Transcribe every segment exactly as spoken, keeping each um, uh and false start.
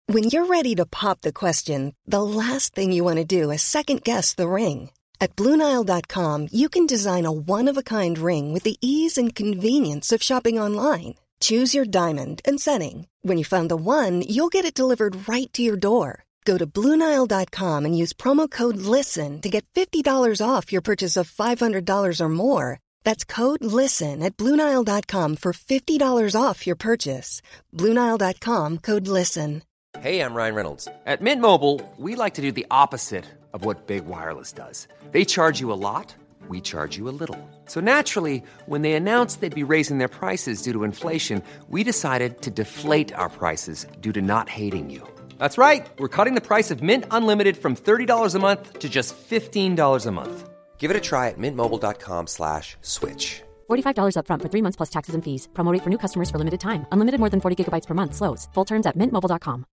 When you're ready to pop the question, the last thing you want to do is second-guess the ring. At Blue Nile dot com, you can design a one-of-a-kind ring with the ease and convenience of shopping online. Choose your diamond and setting. When you find the one, you'll get it delivered right to your door. Go to Blue Nile dot com and use promo code LISTEN to get fifty dollars off your purchase of five hundred dollars or more. That's code LISTEN at Blue Nile dot com for fifty dollars off your purchase. Blue Nile dot com, code LISTEN. Hey, I'm Ryan Reynolds. At Mint Mobile, we like to do the opposite of what Big Wireless does. They charge you a lot, we charge you a little. So naturally, when they announced they'd be raising their prices due to inflation, we decided to deflate our prices due to not hating you. That's right. We're cutting the price of Mint Unlimited from thirty dollars a month to just fifteen dollars a month. Give it a try at mintmobile.com slash switch. forty-five dollars up front for three months plus taxes and fees. Promo rate for new customers for limited time. Unlimited more than forty gigabytes per month. Slows full terms at mint mobile dot com.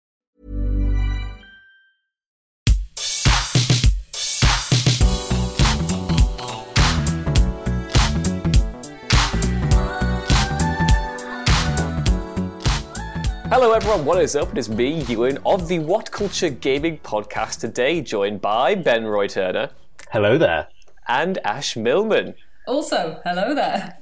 Hello everyone, what is up? It is me, Ewan, of the What Culture Gaming podcast today, joined by Ben Roy Turner. Hello there. And Ash Millman. Also, hello there.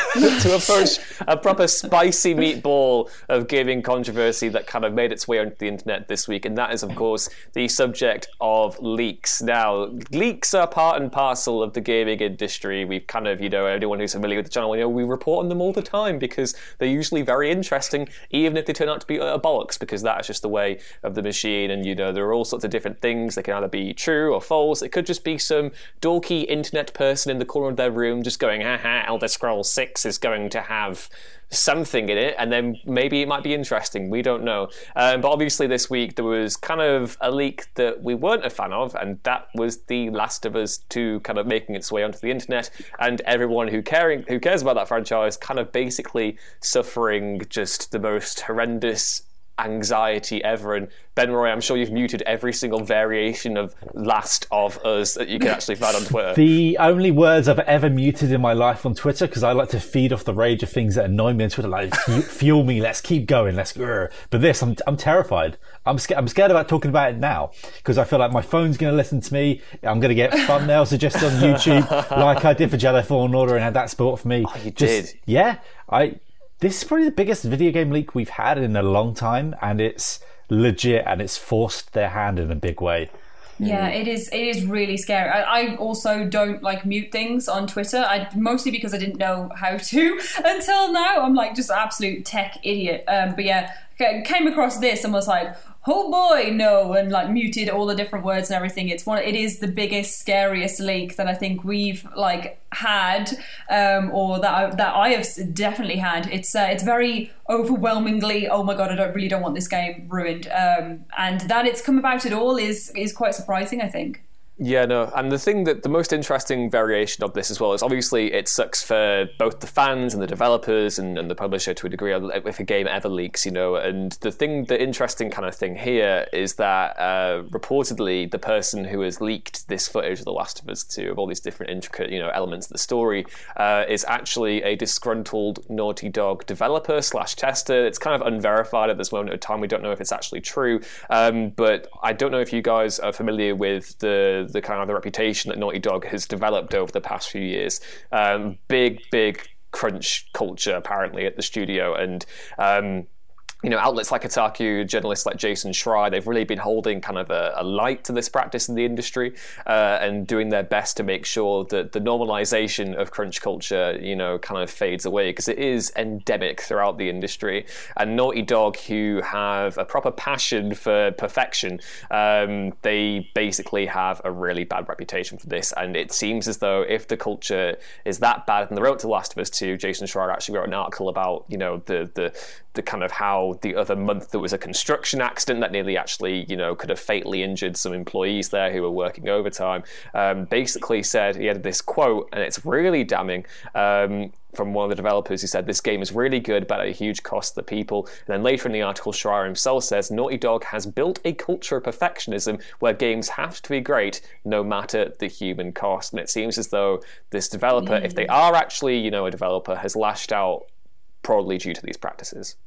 To approach a proper spicy meatball of gaming controversy that kind of made its way onto the internet this week, and that is, of course, the subject of leaks. Now, leaks are part and parcel of the gaming industry. We've kind of, you know, anyone who's familiar with the channel, you know, we report on them all the time because they're usually very interesting, even if they turn out to be a bollocks, because that is just the way of the machine. And, you know, there are all sorts of different things. They can either be true or false. It could just be some dorky internet person in the corner of their room just going, haha, Elder Scrolls six is going to have something in it, and then maybe it might be interesting. We don't know. Um, but obviously this week there was kind of a leak that we weren't a fan of, and that was The Last of Us two kind of making its way onto the internet, and everyone who caring who cares about that franchise kind of basically suffering just the most horrendous anxiety ever. And Ben Roy, I'm sure you've muted every single variation of Last of Us that you can actually find on Twitter. The only words I've ever muted in my life on Twitter, because I like to feed off the rage of things that annoy me on Twitter, like fuel me, let's keep going, let's go. But this, I'm I'm terrified. I'm scared. I'm scared about talking about it now because I feel like my phone's going to listen to me. I'm going to get thumbnails suggested on YouTube, like I did for Jedi Fallen Order, and had that sport for me. Oh, you Just, did? Yeah, I. This is probably the biggest video game leak we've had in a long time, and it's legit, and it's forced their hand in a big way. Yeah, it is. It is really scary. I, I also don't like mute things on Twitter. I mostly because I didn't know how to until now. I'm like just an absolute tech idiot. Um, but yeah, came across this and was like, oh boy, no, and like muted all the different words and everything. It's one. It is the biggest, scariest leak that I think we've like had, um, or that I, that I have definitely had. It's uh, it's very overwhelmingly, oh my god, I don't really don't want this game ruined, um, and that it's come about at all is is quite surprising, I think. Yeah, no, and the thing that the most interesting variation of this as well is obviously it sucks for both the fans and the developers and, and the publisher to a degree if a game ever leaks, you know. And the thing, the interesting kind of thing here is that uh, reportedly the person who has leaked this footage of The Last of Us two, of all these different intricate, you know, elements of the story, uh, is actually a disgruntled Naughty Dog developer slash tester. It's kind of unverified at this moment of time. We don't know if it's actually true, um, but I don't know if you guys are familiar with the the kind of the reputation that Naughty Dog has developed over the past few years. Um, big, big crunch culture apparently at the studio, and um, you know, outlets like Kotaku, journalists like Jason Schreier, they've really been holding kind of a, a light to this practice in the industry, uh, and doing their best to make sure that the normalization of crunch culture, you know, kind of fades away, because it is endemic throughout the industry. And Naughty Dog, who have a proper passion for perfection, um, they basically have a really bad reputation for this. And it seems as though if the culture is that bad, and they wrote to Last of Us two, Jason Schreier actually wrote an article about, you know, the the the kind of how the other month there was a construction accident that nearly actually, you know, could have fatally injured some employees there who were working overtime. Um, basically said, he had this quote, and it's really damning, um, from one of the developers who said, "This game is really good, but at a huge cost to the people." And then later in the article, Schreier himself says, "Naughty Dog has built a culture of perfectionism where games have to be great no matter the human cost." And it seems as though this developer, mm. if they are actually, you know, a developer, has lashed out probably due to these practices.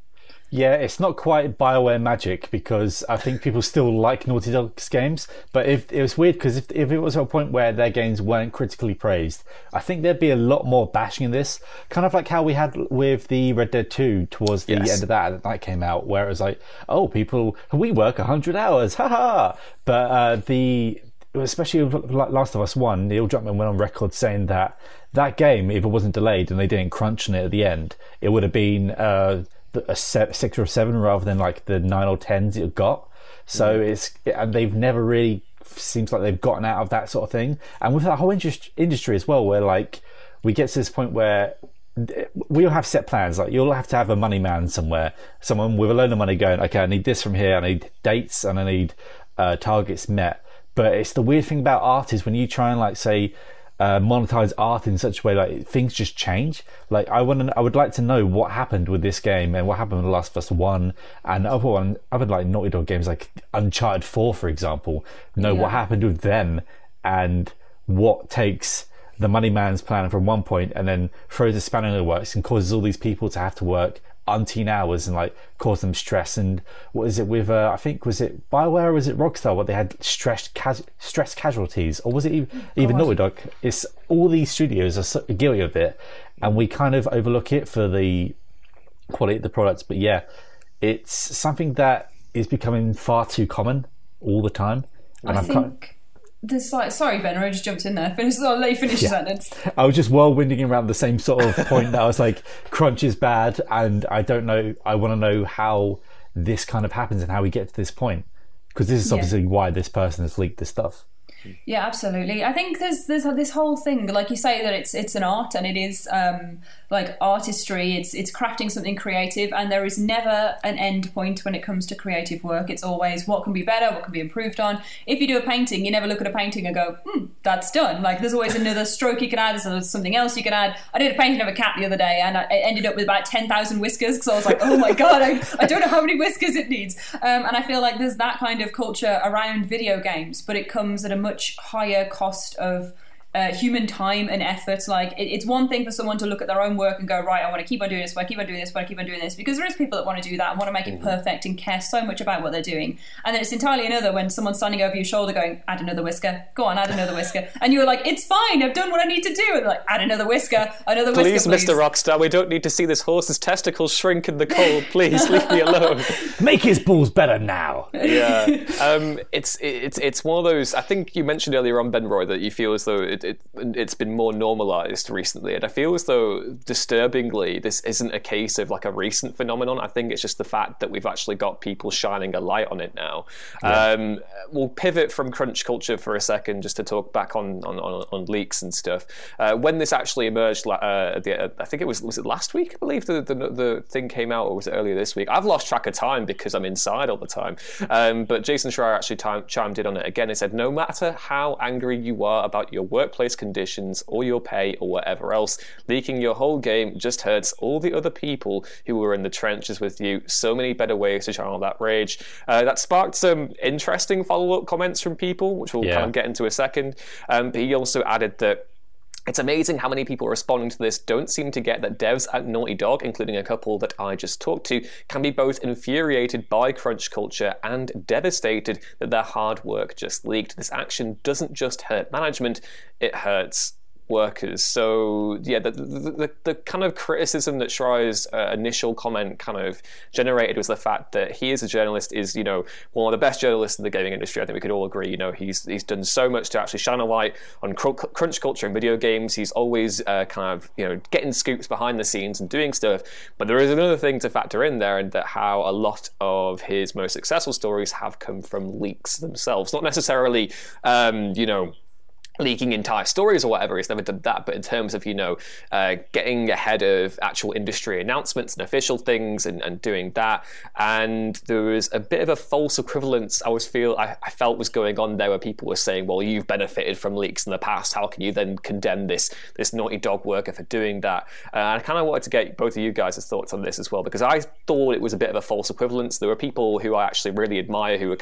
Yeah, it's not quite BioWare magic because I think people still like Naughty Dog's games. But if it was weird because if, if it was at a point where their games weren't critically praised, I think there'd be a lot more bashing in this. Kind of like how we had with the Red Dead two towards the Yes. end of that that came out, where it was like, oh, people, we work one hundred hours, haha. But uh, the especially with Last of Us one, Neil Druckmann went on record saying that that game, if it wasn't delayed and they didn't crunch on it at the end, it would have been uh, a six or a seven rather than like the nine or tens it got. So mm. it's and they've never really seems like they've gotten out of that sort of thing. And with that whole industry, industry as well, where like we get to this point where we all have set plans. Like you'll have to have a money man somewhere, someone with a load of money going, okay, I need this from here, I need dates, and I need uh, targets met. But it's the weird thing about art is when you try and like say. Uh, monetize art in such a way like things just change. Like I want to, I would like to know what happened with this game and what happened with The Last of Us One and other one, other like Naughty Dog games like Uncharted Four, for example. Know yeah. what happened with them and what takes the money man's plan from one point and then throws a spanner in the works and causes all these people to have to work umpteen hours and like cause them stress. And what is it with uh, I think was it BioWare or was it Rockstar what they had stressed cas- stress casualties, or was it even, even Naughty Dog? It's all these studios are so guilty of it and we kind of overlook it for the quality of the products. But yeah, it's something that is becoming far too common all the time. And I I'm think kind there's like sorry Ben, I just jumped in there. Finish, I'll let you finish Yeah. your sentence. I was just whirlwinding around the same sort of point that I was like, crunch is bad, and I don't know. I want to know how this kind of happens and how we get to this point, because this is Yeah. obviously why this person has leaked this stuff. Yeah, absolutely. I think there's there's this whole thing, like you say, that it's it's an art and it is um, like artistry. It's it's crafting something creative, and there is never an end point when it comes to creative work. It's always what can be better, what can be improved on. If you do a painting, you never look at a painting and go, hmm, that's done. Like there's always another stroke you can add. There's something else you can add. I did a painting of a cat the other day, and I ended up with about ten thousand whiskers because I was like, oh my god, I, I don't know how many whiskers it needs. Um, and I feel like there's that kind of culture around video games, but it comes at a much higher cost of uh, human time and effort. Like it, it's one thing for someone to look at their own work and go, right, I want to keep on doing this, I want to keep on doing this, I want to keep on doing this, because there is people that want to do that and want to make it perfect and care so much about what they're doing. And then it's entirely another when someone's standing over your shoulder going, add another whisker, go on, add another whisker, and you're like, it's fine, I've done what I need to do, and they're like, add another whisker, another Please, whisker, please. Mister Rockstar, we don't need to see this horse's testicles shrink in the cold. Please leave me alone. Make his balls better now. Yeah, um, it's it's it's one of those. I think you mentioned earlier on, Ben Roy, that you feel as though it, it it's been more normalized recently, and I feel as though disturbingly this isn't a case of like a recent phenomenon. I think it's just the fact that we've actually got people shining a light on it now. Yeah. Um, we'll pivot from crunch culture for a second just to talk back on on, on, on leaks and stuff. Uh, when this actually emerged, uh, the, I think it was was it last week? I believe the, the the thing came out, or was it earlier this week? I've lost track of time because I'm inside all the time. Um, but Jason Schreier actually time, chimed in on it again and said, no matter how angry you are about your workplace conditions or your pay or whatever else, leaking your whole game just hurts all the other people who were in the trenches with you. So many better ways to channel that rage. Uh, that sparked some interesting follow-up comments from people, which we'll Yeah. kind of get into a second. Um, but he also added that it's amazing how many people responding to this don't seem to get that devs at Naughty Dog, including a couple that I just talked to, can be both infuriated by crunch culture and devastated that their hard work just leaked. This action doesn't just hurt management, it hurts workers. So yeah, the the, the, the kind of criticism that Schreier's uh, initial comment kind of generated was the fact that he as a journalist is, you know, one of the best journalists in the gaming industry. I think we could all agree. You know, he's he's done so much to actually shine a light on cr- crunch culture in video games. He's always uh, kind of, you know, getting scoops behind the scenes and doing stuff. But there is another thing to factor in there, and that how a lot of his most successful stories have come from leaks themselves, not necessarily, um, you know, leaking entire stories or whatever. He's never done that, but in terms of, you know, uh, getting ahead of actual industry announcements and official things and, and doing that. And there was a bit of a false equivalence I was feel I, I felt was going on there, where people were saying, well, you've benefited from leaks in the past, how can you then condemn this this Naughty Dog worker for doing that? Uh, and I kind of wanted to get both of you guys' thoughts on this as well, because I thought it was a bit of a false equivalence. There were people who I actually really admire who were kind of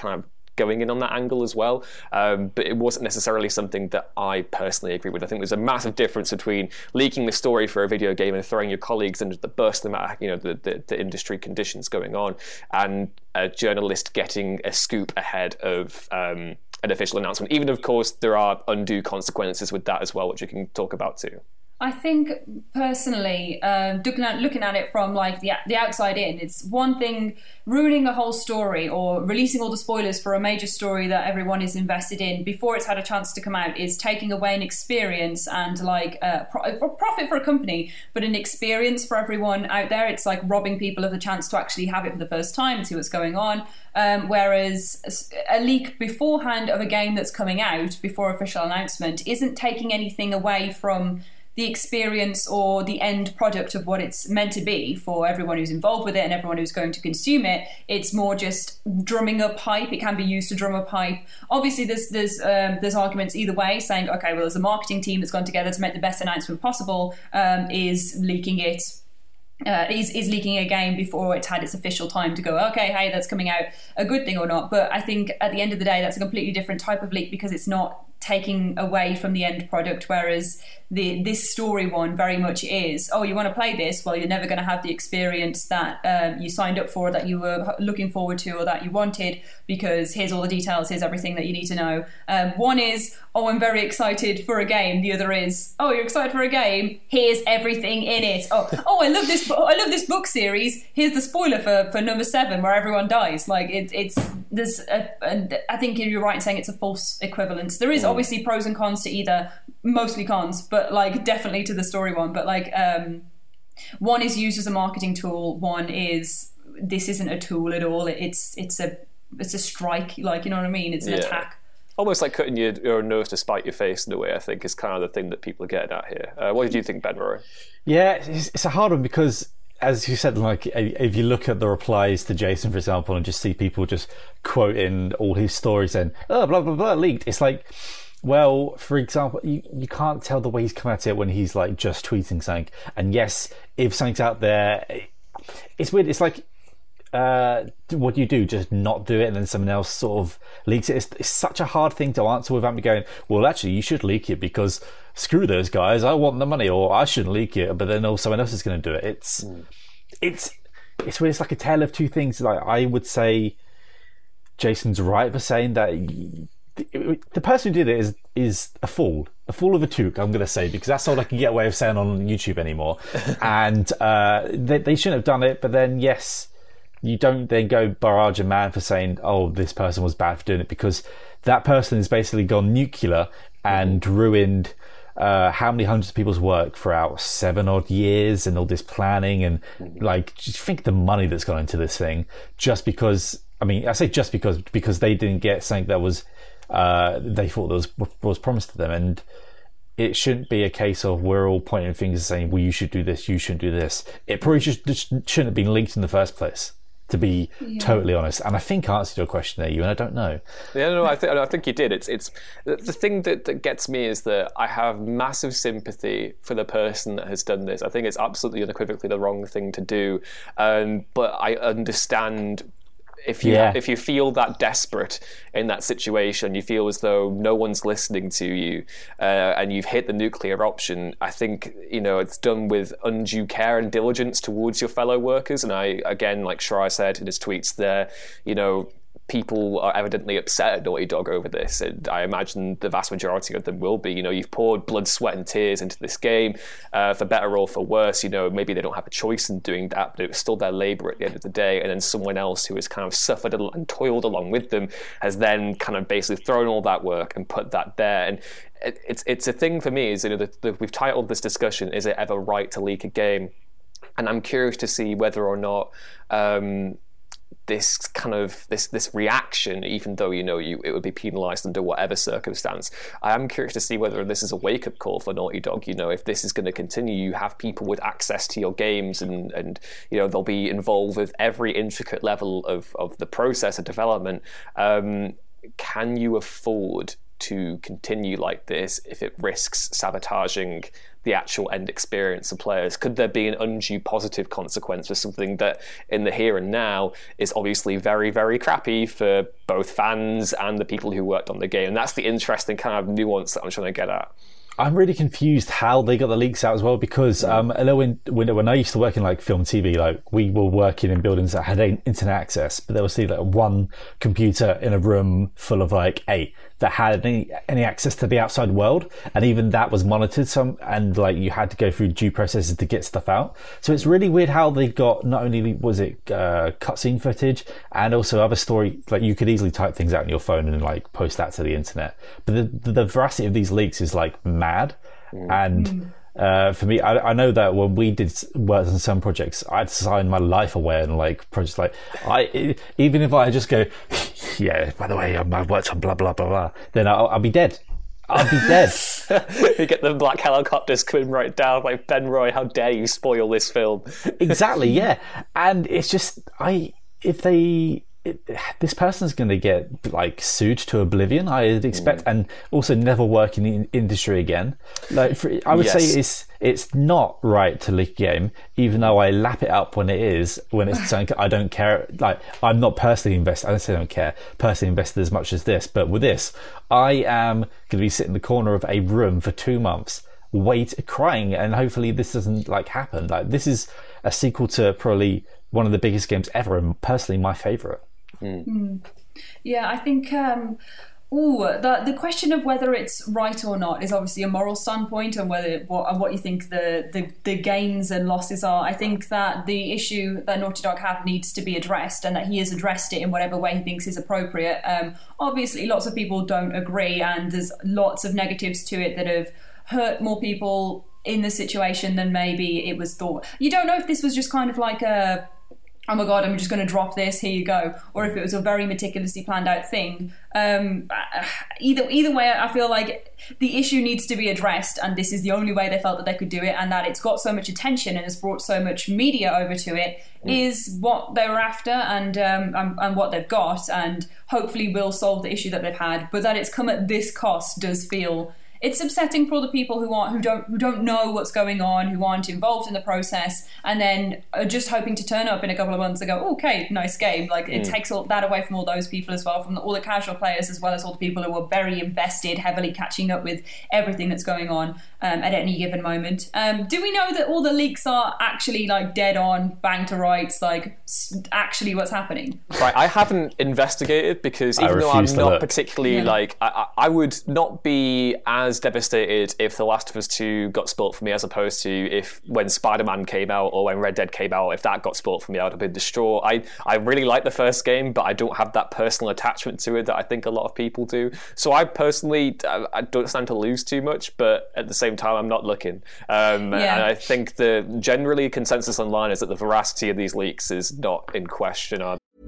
going in on that angle as well, um, but it wasn't necessarily something that I personally agree with. I think there's a massive difference between leaking the story for a video game and throwing your colleagues under the bus, no matter you know the, the, the industry conditions going on, and a journalist getting a scoop ahead of um, an official announcement. Even, of course, there are undue consequences with that as well, which we can talk about too. I think personally, um, looking at looking at it from like the the outside in, it's one thing ruining a whole story or releasing all the spoilers for a major story that everyone is invested in before it's had a chance to come out is taking away an experience and like uh, pro- a profit for a company, but an experience for everyone out there. It's like robbing people of the chance to actually have it for the first time and see what's going on. Um, whereas a leak beforehand of a game that's coming out before official announcement isn't taking anything away from the experience or the end product of what it's meant to be for everyone who's involved with it and everyone who's going to consume it. It's more just drumming up hype. It can be used to drum up hype. Obviously, there's there's um, there's arguments either way, saying, okay, well, there's a marketing team that's gone together to make the best announcement possible. Um, is leaking it Uh, is, is leaking a game before it's had its official time to go, okay, hey, that's coming out, a good thing or not? But I think at the end of the day, that's a completely different type of leak because it's not taking away from the end product, whereas the this story one very much is, oh, you want to play this? Well, you're never going to have the experience that um, you signed up for, that you were looking forward to, or that you wanted, because here's all the details, here's everything that you need to know. Um, one is, oh, I'm very excited for a game. The other is, oh, you're excited for a game? Here's everything in it. Oh, oh, I love this. I love this book series. Here's the spoiler for, for number seven, where everyone dies. Like it's it's there's. A, a, I think you're right in saying it's a false equivalence. There is obviously pros and cons to either, mostly cons, but like definitely to the story one. But like um, one is used as a marketing tool. One is this isn't a tool at all. It's it's a it's a strike. Like, you know what I mean? It's an Yeah. attack. Almost like cutting your, your nose to spite your face in a way, I think, is kind of the thing that people are getting at here. Uh, what did you think, Ben Rory? Yeah, it's, it's a hard one because, as you said, like if you look at the replies to Jason, for example, and just see people just quoting all his stories and oh, blah blah blah leaked, it's like, well, for example, you, you can't tell the way he's come at it when he's like just tweeting something. And yes, if something's out there, it's weird. It's like, uh, what do you do? Just not do it, and then someone else sort of leaks it. It's, it's such a hard thing to answer without me going, well, actually, you should leak it because screw those guys. I want the money, or I shouldn't leak it. But then, oh, someone else is going to do it. It's, mm. it's, it's weird. It's like a tale of two things. Like I would say, Jason's right for saying that he, the, the person who did it is is a fool, a fool of a toque. I'm going to say, because that's all I can get away with saying on YouTube anymore. And uh, they, they shouldn't have done it. But then, yes. You don't then go barrage a man for saying, oh, this person was bad for doing it, because that person has basically gone nuclear and ruined uh, how many hundreds of people's work throughout seven odd years and all this planning and like, just think the money that's gone into this thing just because, I mean, I say just because, because they didn't get something that was, uh, they thought was, was promised to them. And it shouldn't be a case of we're all pointing fingers and saying, well, you should do this, you shouldn't do this. It probably just, just shouldn't have been linked in the first place, to be yeah. totally honest. And I think I answered your question there, you, and I don't know. Yeah, no, I think I think you did. It's it's the thing that, that gets me is that I have massive sympathy for the person that has done this. I think it's absolutely unequivocally the wrong thing to do, um, but I understand. If you yeah. if you feel that desperate in that situation, you feel as though no one's listening to you, uh, and you've hit the nuclear option. I think you know it's done with undue care and diligence towards your fellow workers. And I again, like Shrai said in his tweets, there, you know. People are evidently upset at Naughty Dog over this, and I imagine the vast majority of them will be. You know, you've poured blood, sweat, and tears into this game, uh, for better or for worse. You know, maybe they don't have a choice in doing that, but it was still their labour at the end of the day. And then someone else who has kind of suffered and toiled along with them has then kind of basically thrown all that work and put that there. And it, it's it's a thing for me. Is you know, the, the, we've titled this discussion, "Is it ever right to leak a game?" And I'm curious to see whether or not. Um, this kind of this this reaction, even though you know you it would be penalised under whatever circumstance, I am curious to see whether this is a wake-up call for Naughty Dog. You know, if this is going to continue, you have people with access to your games, and and you know they'll be involved with every intricate level of of the process of development. Um, can you afford to continue like this if it risks sabotaging the actual end experience of players? Could there be an undue positive consequence for something that in the here and now is obviously very, very crappy for both fans and the people who worked on the game? And that's the interesting kind of nuance that I'm trying to get at. I'm really confused how they got the leaks out as well, because um, I know when, when when I used to work in like film T V, like we were working in buildings that had internet access, but there was still like one computer in a room full of like eight that had any any access to the outside world, and even that was monitored some, and like you had to go through due processes to get stuff out. So it's really weird how they got not only was it uh, cutscene footage and also other story, like you could easily type things out on your phone and like post that to the internet. But the the, the veracity of these leaks is like mad, mm. and. Mm. Uh, for me, I, I know that when we did work on some projects, I'd sign my life away and like projects like I, even if I just go, yeah, by the way, I worked on blah blah blah blah, then I'll, I'll be dead. I'll be dead. You get the black helicopters coming right down, like, Ben Roy, how dare you spoil this film? Exactly, yeah. And it's just, I if they. It, this person's going to get like sued to oblivion, I'd expect, mm. and also never work in the industry again. Like for, I would yes. say it's it's not right to leak a game, even though I lap it up when it is, when it's something I don't care. Like I'm not personally invested. I don't say I don't care personally invested as much as this, but with this, I am going to be sitting in the corner of a room for two months, wait, crying, and hopefully this doesn't like happen. Like this is a sequel to probably one of the biggest games ever, and personally my favourite. Mm. Mm. Yeah, I think um, ooh, the the question of whether it's right or not is obviously a moral standpoint, and whether what and what you think the, the, the gains and losses are. I think that the issue that Naughty Dog have needs to be addressed, and that he has addressed it in whatever way he thinks is appropriate. Um, obviously, lots of people don't agree, and there's lots of negatives to it that have hurt more people in the situation than maybe it was thought. You don't know if this was just kind of like a, oh my god, I'm just going to drop this, here you go, or if it was a very meticulously planned out thing. Um, either either way, I feel like the issue needs to be addressed, and this is the only way they felt that they could do it, and that it's got so much attention and has brought so much media over to it mm. is what they were after, and, um, and and what they've got, and hopefully will solve the issue that they've had. But that it's come at this cost does feel... It's upsetting for the people who aren't, who don't, who don't know what's going on, who aren't involved in the process, and then are just hoping to turn up in a couple of months and go, okay, nice game. Like it mm. takes all that away from all those people as well, from all the casual players as well as all the people who are very invested, heavily catching up with everything that's going on um, at any given moment. Um, do we know that all the leaks are actually like dead on, bang to rights, like actually what's happening? Right, I haven't investigated because even though I'm not look. particularly yeah. like, I, I would not be as devastated if The Last of Us two got spoilt for me as opposed to if when Spider-Man came out or when Red Dead came out, if that got spoilt for me, I would have been distraught. I, I really like the first game, but I don't have that personal attachment to it that I think a lot of people do. So I personally, I, I don't stand to lose too much, but at the same time, I'm not looking. Um, yeah. And I think the generally consensus online is that the veracity of these leaks is not in question.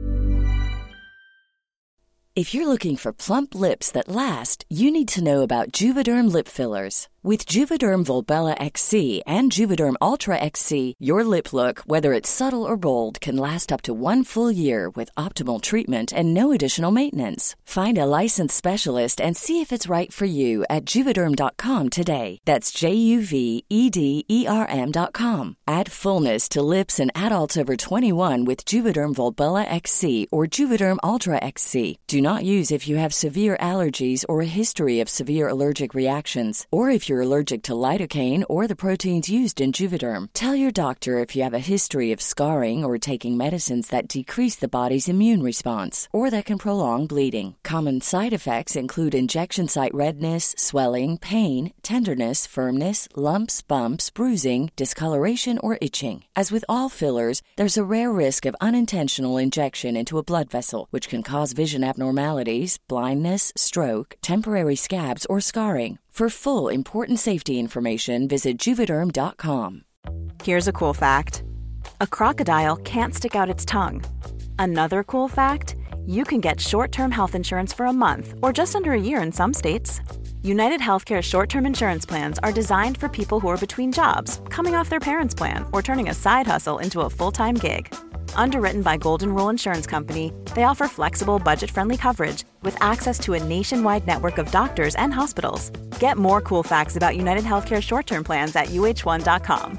If you're looking for plump lips that last, you need to know about Juvederm lip fillers. With Juvederm Volbella X C and Juvederm Ultra X C, your lip look, whether it's subtle or bold, can last up to one full year with optimal treatment and no additional maintenance. Find a licensed specialist and see if it's right for you at Juvederm dot com today. That's J U V E D E R M dot com. Add fullness to lips in adults over twenty-one with Juvederm Volbella X C or Juvederm Ultra X C. Do not use if you have severe allergies or a history of severe allergic reactions, or if you're allergic to lidocaine or the proteins used in Juvederm. Tell your doctor if you have a history of scarring or taking medicines that decrease the body's immune response or that can prolong bleeding. Common side effects include injection site redness, swelling, pain, tenderness, firmness, lumps, bumps, bruising, discoloration, or itching. As with all fillers, there's a rare risk of unintentional injection into a blood vessel, which can cause vision abnormalities, blindness, stroke, temporary scabs, or scarring. For full, important safety information, visit Juvederm dot com. Here's a cool fact. A crocodile can't stick out its tongue. Another cool fact, you can get short-term health insurance for a month or just under a year in some states. United Healthcare short-term insurance plans are designed for people who are between jobs, coming off their parents' plan, or turning a side hustle into a full-time gig. Underwritten by Golden Rule Insurance Company, they offer flexible, budget-friendly coverage with access to a nationwide network of doctors and hospitals. Get more cool facts about United Healthcare short-term plans at U H one dot com.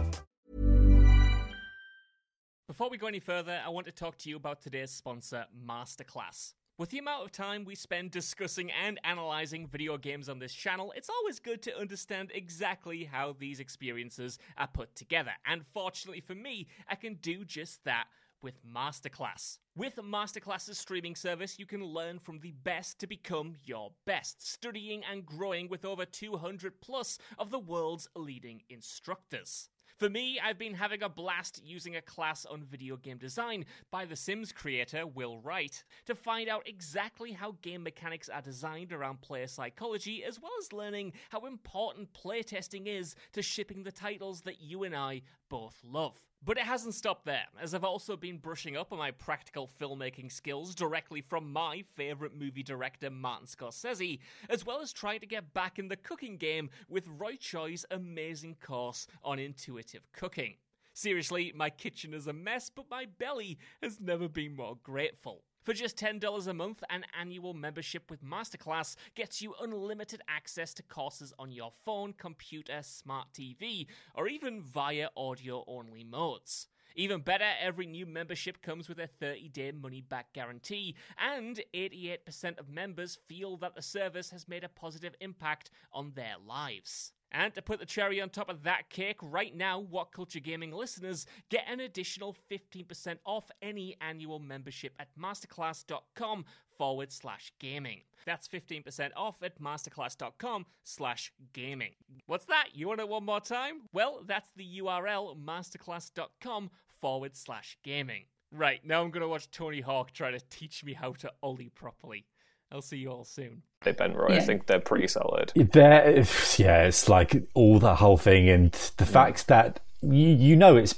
Before we go any further, I want to talk to you about today's sponsor, Masterclass. With the amount of time we spend discussing and analysing video games on this channel, it's always good to understand exactly how these experiences are put together. And fortunately for me, I can do just that with Masterclass. With Masterclass's streaming service, you can learn from the best to become your best, studying and growing with over two hundred plus of the world's leading instructors. For me, I've been having a blast using a class on video game design by The Sims creator Will Wright to find out exactly how game mechanics are designed around player psychology, as well as learning how important playtesting is to shipping the titles that you and I both love. But it hasn't stopped there, as I've also been brushing up on my practical filmmaking skills directly from my favourite movie director Martin Scorsese, as well as trying to get back in the cooking game with Roy Choi's amazing course on intuitive cooking. Seriously, my kitchen is a mess, but my belly has never been more grateful. For just ten dollars a month, an annual membership with Masterclass gets you unlimited access to courses on your phone, computer, smart T V, or even via audio-only modes. Even better, every new membership comes with a thirty-day money-back guarantee, and eighty-eight percent of members feel that the service has made a positive impact on their lives. And to put the cherry on top of that cake, right now, What Culture Gaming listeners get an additional fifteen percent off any annual membership at masterclass.com forward slash gaming. That's fifteen percent off at masterclass.com slash gaming. What's that? You want it one more time? Well, that's the U R L, masterclass.com forward slash gaming. Right, now I'm going to watch Tony Hawk try to teach me how to ollie properly. I'll see you all soon. Hey, Ben Roy, yeah. I think they're pretty solid. They're, yeah, it's like all that whole thing, and the fact that you you know it's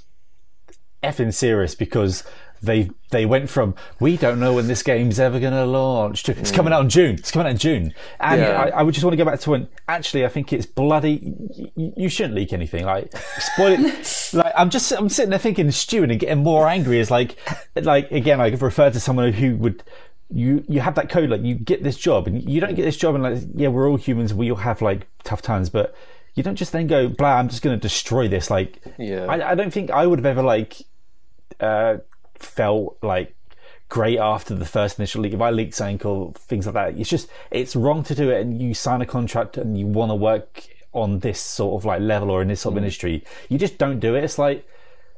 effing serious because they they went from we don't know when this game's ever going to launch to it's coming out in June. It's coming out in June, and yeah. I, I would just want to go back to when actually I think it's bloody. You, you shouldn't leak anything. Like spoil it. Like I'm just I'm sitting there thinking, stewing and getting more angry. As like like again, I refer to someone who would. You you have that code, like you get this job and you don't get this job and like, yeah, we're all humans, we all have like tough times, but you don't just then go, blah, I'm just going to destroy this. Like, yeah. I, I don't think I would have ever like uh, felt like great after the first initial leak. If I leaked something or things like that, it's just, it's wrong to do it and you sign a contract and you want to work on this sort of like level or in this sort of mm. industry. You just don't do it. It's like,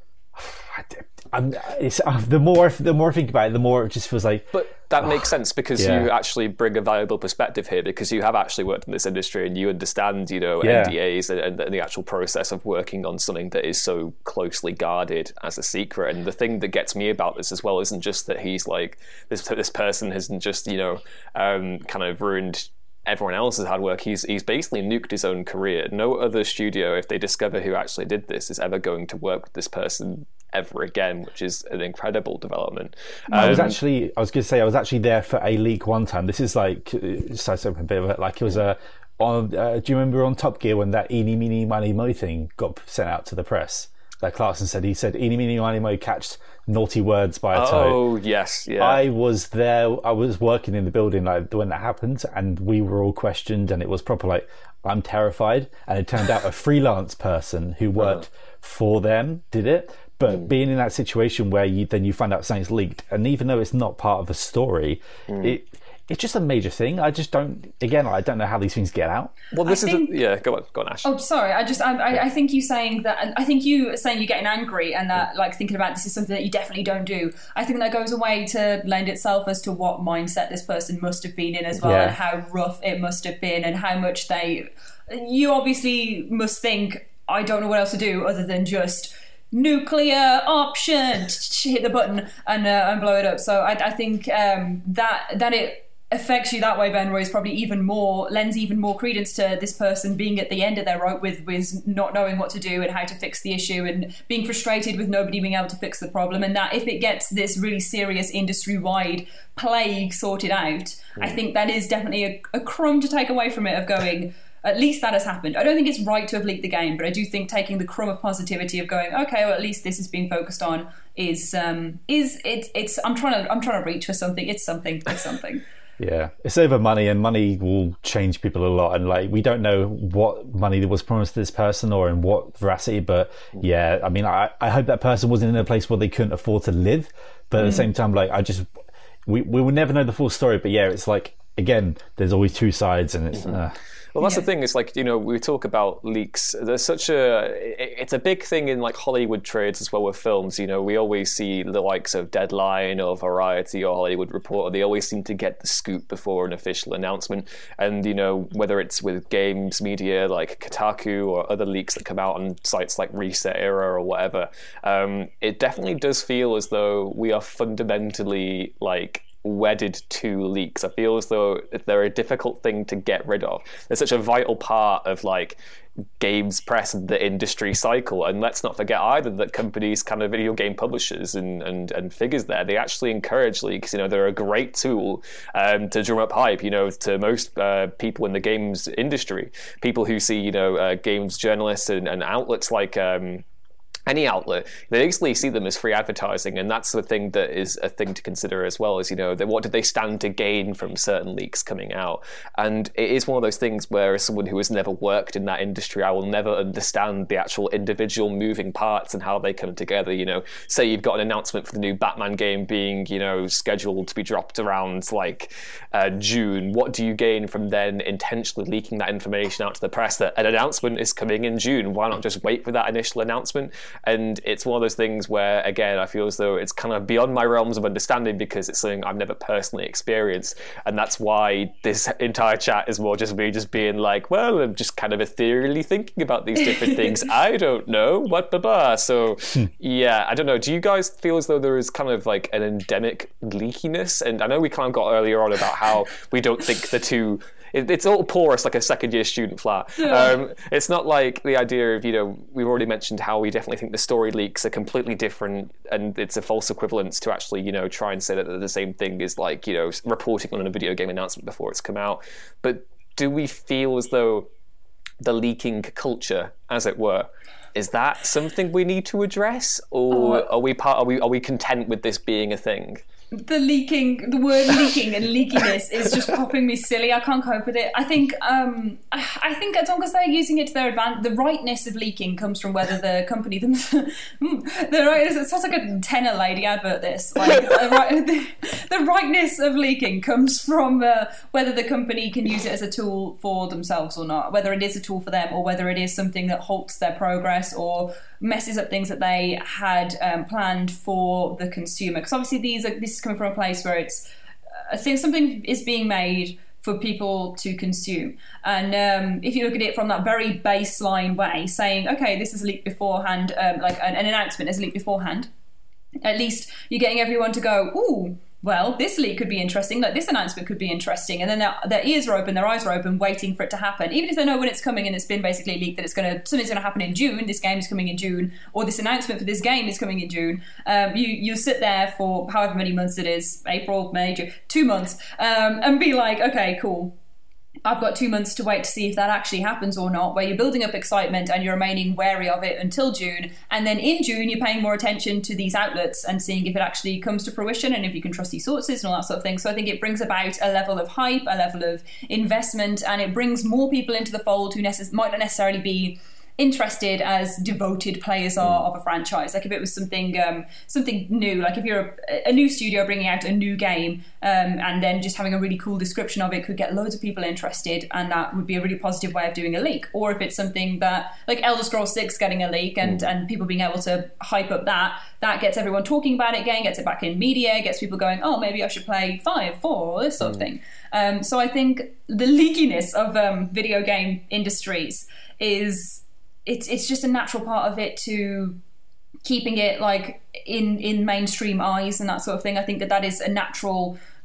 I'm, it's, uh, the more the more I think about it, the more it just feels like. But that oh, makes sense because yeah. you actually bring a valuable perspective here because you have actually worked in this industry and you understand, you know, yeah. N D As and, and the actual process of working on something that is so closely guarded as a secret. And the thing that gets me about this as well isn't just that he's like this this person hasn't just you know um, kind of ruined everyone else's hard work. He's he's basically nuked his own career. No other studio, if they discover who actually did this, is ever going to work with this person ever again, which is an incredible development. Um, I was actually, I was going to say, I was actually there for a leak one time. This is like, so a bit of it, like it was a, on, uh, do you remember on Top Gear when that eeny, meeny, miny, mo thing got sent out to the press? That Clarkson said, he said, eeny, meeny, miny, mo, catch naughty words by a toe. Oh, yes, yeah. I was there, I was working in the building like when that happened, and we were all questioned, and it was proper like, I'm terrified. And it turned out a freelance person who worked uh-huh. for them did it. But mm. being in that situation where you then you find out something's leaked, and even though it's not part of the story, mm. it it's just a major thing. I just don't. Again, I don't know how these things get out. Well, this I is think, a, yeah. Go on, go on, Ash. Oh, sorry. I just I, I think you saying that. I think you saying you're getting angry and that like thinking about this is something that you definitely don't do. I think that goes away to lend itself as to what mindset this person must have been in as well, yeah. and how rough it must have been, and how much they. You obviously must think I don't know what else to do other than just. Nuclear option, hit the button and uh, and blow it up. So I, I think um, that that it affects you that way, Ben Roy, is probably even more lends even more credence to this person being at the end of their rope with with not knowing what to do and how to fix the issue and being frustrated with nobody being able to fix the problem. And that if it gets this really serious industry-wide plague sorted out, mm. I think that is definitely a, a crumb to take away from it of going. At least that has happened. I don't think it's right to have leaked the game, but I do think taking the crumb of positivity of going, okay, well, at least this is being focused on is um, is it's it's I'm trying to I'm trying to reach for something. It's something. It's something. Yeah, it's over money, and money will change people a lot. And like, we don't know what money was promised to this person or in what veracity. But yeah, I mean, I, I hope that person wasn't in a place where they couldn't afford to live. But at mm. the same time, like, I just we we will never know the full story. But yeah, it's like, again, there's always two sides, and it's. Mm-hmm. Uh, Well, that's yeah. the thing. It's like, you know, we talk about leaks. There's such a, it's a big thing in like Hollywood trades as well with films. You know, we always see the likes of Deadline or Variety or Hollywood Reporter. They always seem to get the scoop before an official announcement. And, you know, whether it's with games media like Kotaku or other leaks that come out on sites like Reset Era or whatever, um, it definitely does feel as though we are fundamentally like wedded to leaks. I feel as though they're a difficult thing to get rid of. They're such a vital part of like games press and the industry cycle. And let's not forget either that companies, kind of video game publishers and and, and figures there, they actually encourage leaks. You know, they're a great tool um, to drum up hype, you know, to most uh, people in the games industry. People who see, you know, uh, games journalists and, and outlets like um, any outlet, they easily see them as free advertising, and that's the thing that is a thing to consider as well, is, you know, what did they stand to gain from certain leaks coming out? And it is one of those things where, as someone who has never worked in that industry, I will never understand the actual individual moving parts and how they come together. You know, say you've got an announcement for the new Batman game being, you know, scheduled to be dropped around like uh, June. What do you gain from then intentionally leaking that information out to the press that an announcement is coming in June? Why not just wait for that initial announcement? And it's one of those things where, again, I feel as though it's kind of beyond my realms of understanding because it's something I've never personally experienced. And that's why this entire chat is more just me just being like, well, I'm just kind of ethereally thinking about these different things. I don't know. What, blah, blah. So, yeah, I don't know. Do you guys feel as though there is kind of like an endemic leakiness? And I know we kind of got earlier on about how we don't think the two... It's all porous like a second year student flat. Yeah. Um, it's not like the idea of, you know, we've already mentioned how we definitely think the story leaks are completely different and it's a false equivalence to actually, you know, try and say that they're the same thing as like, you know, reporting on a video game announcement before it's come out. But do we feel as though the leaking culture, as it were, is that something we need to address, or oh. are we part? Are we are we content with this being a thing? The leaking, the word leaking and leakiness is just popping me silly. I can't cope with it. I think, um, I, I think as long as they're using it to their advantage, the rightness of leaking comes from whether the company themselves. the rightness. It sounds like a tenor lady advert. This, like the, right, the, the rightness of leaking comes from uh, whether the company can use it as a tool for themselves or not. Whether it is a tool for them, or whether it is something that halts their progress or messes up things that they had um, planned for the consumer. Because obviously these are, this is coming from a place where it's I think something is being made for people to consume. And um, if you look at it from that very baseline way, saying, okay, this is leaked beforehand, um, like an, an announcement is leaked beforehand, at least you're getting everyone to go, ooh, well, this leak could be interesting, like this announcement could be interesting, and then their, their ears are open, their eyes are open, waiting for it to happen. Even if they know when it's coming and it's been basically leaked that it's going to something's going to happen in June, this game is coming in June, or this announcement for this game is coming in June. Um, you you sit there for however many months it is, April, May, June, two months, um, and be like, okay, cool. I've got two months to wait to see if that actually happens or not, where you're building up excitement and you're remaining wary of it until June. And then in June, you're paying more attention to these outlets and seeing if it actually comes to fruition and if you can trust these sources and all that sort of thing. So I think it brings about a level of hype, a level of investment, and it brings more people into the fold who necess- might not necessarily be interested as devoted players are of a franchise. Like if it was something um, something new, like if you're a, a new studio bringing out a new game um, and then just having a really cool description of it could get loads of people interested, and that would be a really positive way of doing a leak. Or if it's something that, like Elder Scrolls six getting a leak and, mm. and people being able to hype up that, that gets everyone talking about it again, gets it back in media, gets people going, oh, maybe I should play five, four, or this sort mm. of thing. Um, so I think the leakiness of um, video game industries is... It's it's just a natural part of it to keeping it like in in mainstream eyes and that sort of thing. I think that that is a natural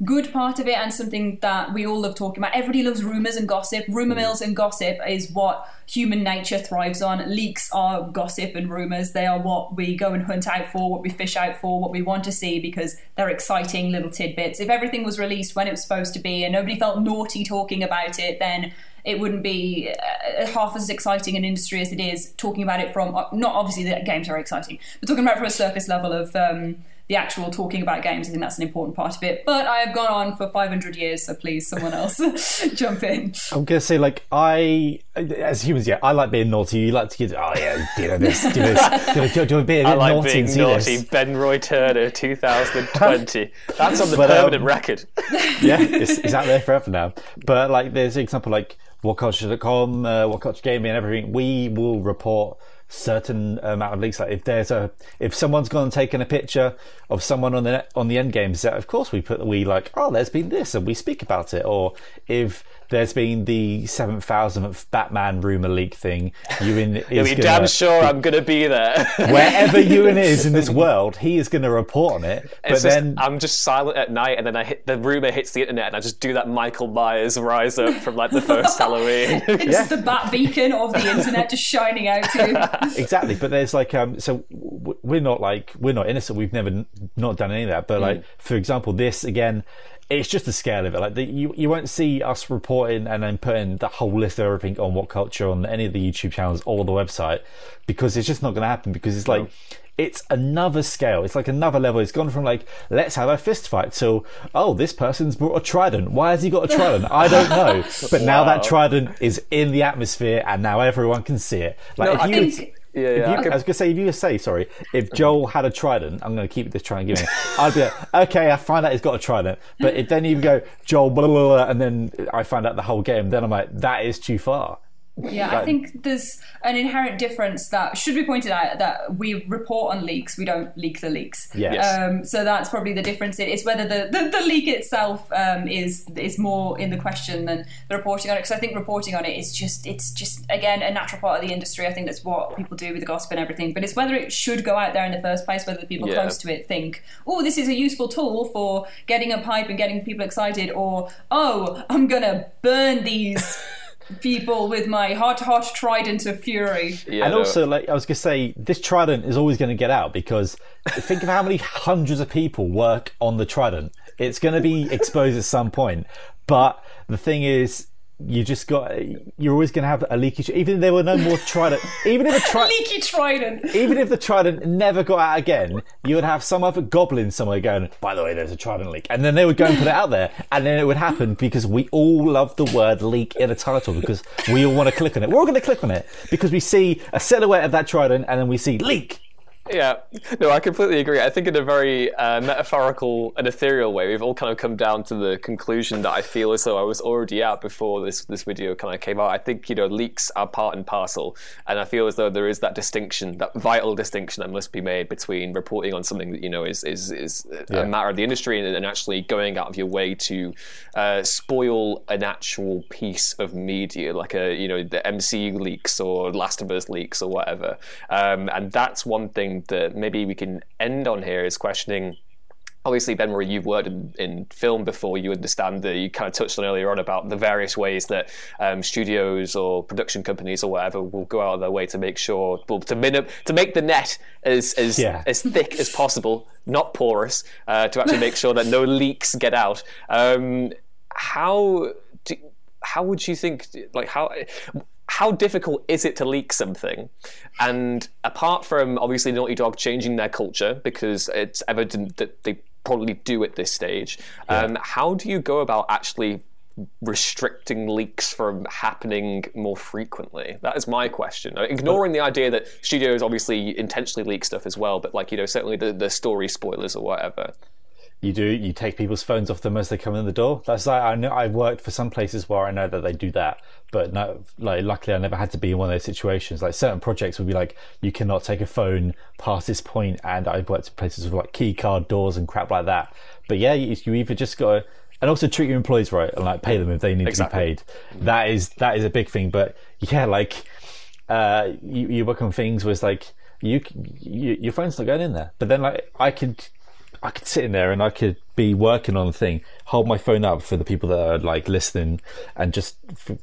good part of it and something that we all love talking about. Everybody loves rumours and gossip. Rumour mills and gossip is what human nature thrives on. Leaks are gossip and rumours. They are what we go and hunt out for, what we fish out for, what we want to see because they're exciting little tidbits. If everything was released when it was supposed to be and nobody felt naughty talking about it, then it wouldn't be uh, half as exciting an industry as it is talking about it from, not obviously the games are exciting, but talking about it from a surface level of um, the actual talking about games. I think that's an important part of it. But I have gone on for five hundred years, so please, someone else jump in. I'm going to say, like, I, as humans, yeah, I like being naughty. You like to get, oh yeah, do you know this, do this, do, do, do a bit, a bit I like naughty being and see naughty. this. Ben Roy Turner, two thousand twenty. That's on the But, permanent um, record. Yeah, it's, it's out there forever now. But, like, there's an example, like, what culture dot com, uh, What Culture Gaming and everything. We will report certain amount of leaks. Like if there's a if someone's gone and taken a picture of someone on the on the Endgame set, of course we put we like oh there's been this and we speak about it. Or if there's been the seven thousandth Batman rumor leak thing, Ewan is You'll be gonna, damn sure I'm gonna be there. wherever Ewan is in this world, he is going to report on it. But It's then just, I'm just silent at night, and then I hit the rumor hits the internet, and I just do that Michael Myers rise up from like the first Halloween. It's Yeah. the bat beacon of the internet just shining out to you. exactly, but there's like um so w- we're not like we're not innocent, we've never n- not done any of that, but like Mm. for example this again, it's just the scale of it. Like the, you you won't see us reporting and then putting the whole list of everything on What Culture on any of the YouTube channels or the website, because it's just not going to happen, because it's like No. it's another scale, it's like another level. It's gone from like let's have a fist fight to oh this person's brought a trident, why has he got a trident, I don't know, but now Wow. that trident is in the atmosphere and now everyone can see it. Like No, if I you think- Yeah, if yeah. you, I was going to say, if you were to say, sorry, if Joel had a trident, I'm going to keep this trident giving it, I'd be like, okay, I find out he's got a trident. But if then you go, Joel, blah, blah, blah, and then I find out the whole game, then I'm like, that is too far. Yeah, I think there's an inherent difference that should be pointed out, that we report on leaks, we don't leak the leaks. Yes. Yes. Um, so that's probably the difference. It's whether the, the, the leak itself um, is is more in the question than the reporting on it. Because I think reporting on it is just, it's just, again, a natural part of the industry. I think that's what people do with the gossip and everything. But it's whether it should go out there in the first place, whether the people Yeah. close to it think, oh, this is a useful tool for getting up hype and getting people excited, or, oh, I'm going to burn these people with my hot, hot trident of fury. Yeah, and no. also, like I was going to say, this trident is always going to get out, because think of how many hundreds of people work on the trident. It's going to be exposed at some point. But the thing is, you just got, you're always going to have a leaky, even if there were no more trident, even if a trident, Leaky trident. even if the trident never got out again, you would have some other goblin somewhere going, by the way, there's a trident leak. And then they would go and put it out there. And then it would happen, because we all love the word leak in a title, because we all want to click on it. We're all going to click on it because we see a silhouette of that trident and then we see leak. Yeah, no, I completely agree. I think in a very uh, metaphorical and ethereal way, we've all kind of come down to the conclusion that I feel as though I was already at before this, this video kind of came out. I think, you know, leaks are part and parcel, and I feel as though there is that distinction, that vital distinction that must be made between reporting on something that, you know, is is, is Yeah. a matter of the industry and, and actually going out of your way to uh, spoil an actual piece of media, like a, you know, the M C U leaks or Last of Us leaks or whatever. Um, and that's one thing that maybe we can end on here, is questioning. Obviously, Ben Murray, you've worked in, in film before. You understand that you kind of touched on earlier on about the various ways that um, studios or production companies or whatever will go out of their way to make sure, well, to minim- to make the net as as, Yeah. as thick as possible, not porous, uh, to actually make sure that no leaks get out. Um, how do, how would you think? Like how. How difficult is it to leak something? And apart from obviously Naughty Dog changing their culture, because it's evident that they probably do at this stage, um, how do you go about actually restricting leaks from happening more frequently? That is my question. Ignoring the idea that studios obviously intentionally leak stuff as well, but like, you know, certainly the, the story spoilers or whatever. You do. You take people's phones off them as they come in the door. That's like, I know I've worked for some places where I know that they do that, but no, like luckily I never had to be in one of those situations. Like certain projects would be like, you cannot take a phone past this point, and I've worked in places with like key card doors and crap like that. But yeah, you, you either just got to, and also treat your employees right and like pay them if they need Exactly. to be paid. That is that is a big thing. But yeah, like uh, you, you work on things where it's like you, you your phone's not going in there, but then like I could. I could sit in there and I could be working on a thing, hold my phone up for the people that are like listening, and just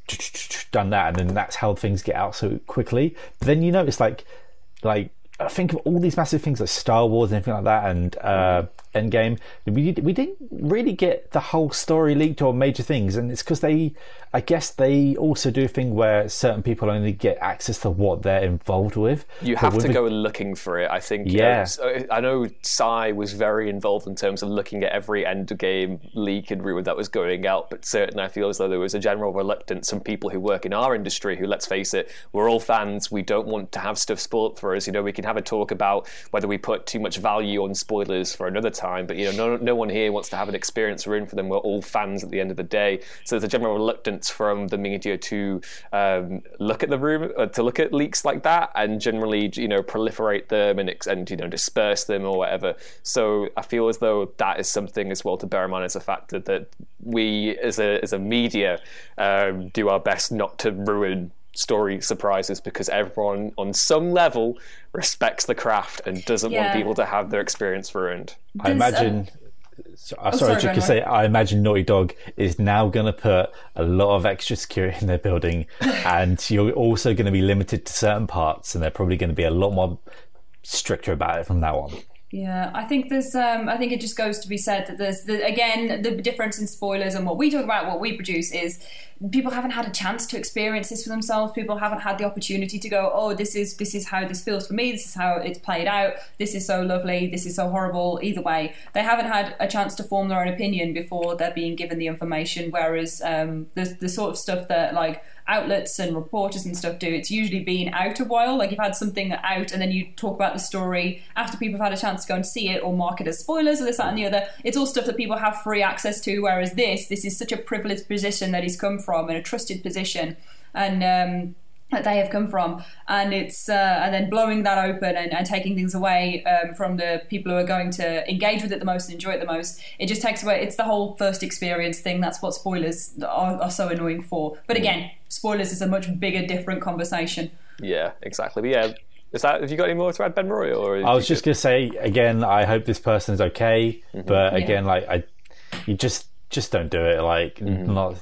done that, and then that's how things get out so quickly. But then you know, it's like, like I think of all these massive things like Star Wars and everything like that, and uh, Endgame. We we didn't really get the whole story leaked or major things, and it's because they, I guess they also do a thing where certain people only get access to what they're involved with. You have to go looking for it. I think. Yeah. You know, I know Sai was very involved in terms of looking at every Endgame leak and rumor that was going out, but certainly I feel as though there was a general reluctance from people who work in our industry, who, let's face it, we're all fans. We don't want to have stuff spoiled for us. You know, we can have a talk about whether we put too much value on spoilers for another time, but you know, no, no one here wants to have an experience ruined for them. We're all fans at the end of the day, so there's a general reluctance from the media to um, look at the rumor, uh, to look at leaks like that, and generally, you know, proliferate them and and you know, disperse them or whatever. So I feel as though that is something as well to bear in mind as a factor that we, as a as a media, um, do our best not to ruin story surprises, because everyone on some level respects the craft and doesn't Yeah. want people to have their experience ruined. I There's, imagine. So, I'm Oh, sorry, sorry, just go to on, say, I imagine Naughty Dog is now going to put a lot of extra security in their building, and you're also going to be limited to certain parts, and they're probably going to be a lot more stricter about it from now on. Yeah, I think there's. Um, I think it just goes to be said that there's the, again the difference in spoilers and what we talk about, what we produce is people haven't had a chance to experience this for themselves. People haven't had the opportunity to go, oh, this is this is how this feels for me. This is how it's played out. This is so lovely. This is so horrible. Either way, they haven't had a chance to form their own opinion before they're being given the information. Whereas um, the the sort of stuff that like outlets and reporters and stuff do, it's usually been out a while. Like you've had something out and then you talk about the story after people have had a chance to go and see it or mark it as spoilers or this, that and the other. It's all stuff that people have free access to, whereas this this is such a privileged position that he's come from, and a trusted position, and um that they have come from, and it's uh, and then blowing that open and, and taking things away um, from the people who are going to engage with it the most and enjoy it the most. It just takes away, it's the whole first experience thing. That's what spoilers are, are so annoying for. But again, spoilers is a much bigger, different conversation. Yeah, exactly. But yeah, is that, have you got any more to add, Ben Roy? Or I was just going to say again, I hope this person is okay, Mm-hmm. but Yeah. again, like I, you just just don't do it. Like Mm-hmm. not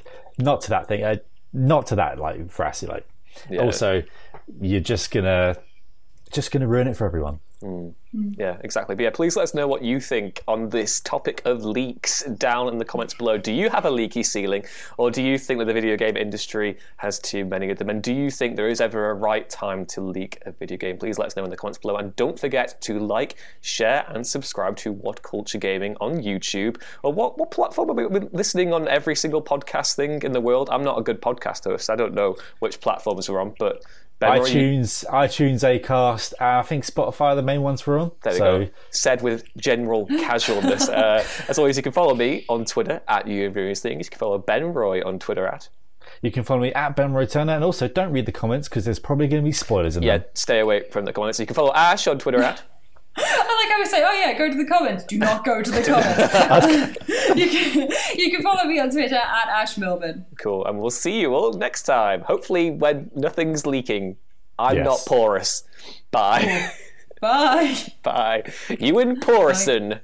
not to that thing, uh, not to that like veracity. Like Yeah. also, you're just gonna just gonna ruin it for everyone. Yeah, exactly. But yeah, please let us know what you think on this topic of leaks down in the comments below. Do you have a leaky ceiling, or do you think that the video game industry has too many of them? And do you think there is ever a right time to leak a video game? Please let us know in the comments below. And don't forget to like, share, and subscribe to What Culture Gaming on YouTube. Or what, what platform are we listening on? Every single podcast thing in the world? I'm not a good podcast host. I don't know which platforms we're on, but Ben, iTunes, you... iTunes, Acast, uh, I think Spotify are the main ones we're on. There we so... go. Said with general casualness. uh, as always, you can follow me on Twitter at You and Various Things. You can follow Ben Roy on Twitter at. You can follow me at Ben Roy Turner, and also don't read the comments because there's probably going to be spoilers in yeah, them. Yeah, stay away from the comments. You can follow Ash on Twitter at. I like how we say, oh yeah, go to the comments. Do not go to the comments. you, can, you can follow me on Twitter at Ash Milburn. Cool, and we'll see you all next time. Hopefully when nothing's leaking. I'm yes. not porous. Bye. Bye. Bye. You and Porison.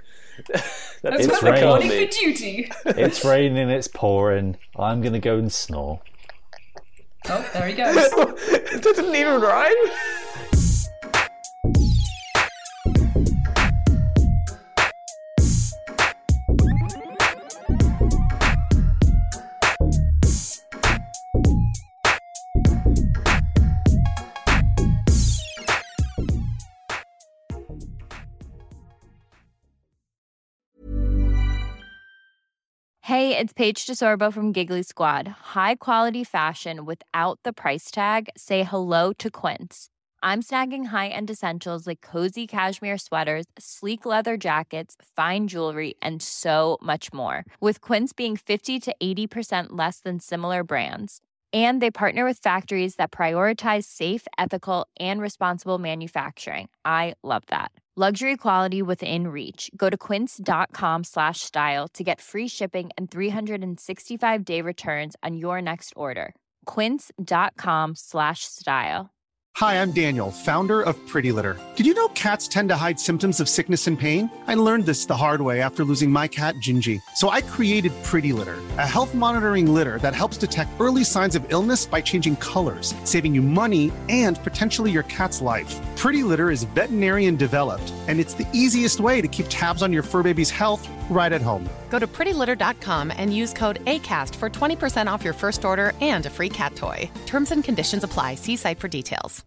That's it's what raining. for duty. It's raining, it's pouring. I'm going to go and snore. Oh, there he goes. That didn't even rhyme. Hey, it's Paige DeSorbo from Giggly Squad. High quality fashion without the price tag. Say hello to Quince. I'm snagging high-end essentials like cozy cashmere sweaters, sleek leather jackets, fine jewelry, and so much more. With Quince being fifty to eighty percent less than similar brands. And they partner with factories that prioritize safe, ethical, and responsible manufacturing. I love that. Luxury quality within reach. Go to quince.com slash style to get free shipping and three sixty-five day returns on your next order. Quince.com slash style. Hi, I'm Daniel, founder of Pretty Litter. Did you know cats tend to hide symptoms of sickness and pain? I learned this the hard way after losing my cat, Gingy. So I created Pretty Litter, a health monitoring litter that helps detect early signs of illness by changing colors, saving you money and potentially your cat's life. Pretty Litter is veterinarian developed, and it's the easiest way to keep tabs on your fur baby's health right at home. Go to pretty litter dot com and use code ACAST for twenty percent off your first order and a free cat toy. Terms and conditions apply. See site for details.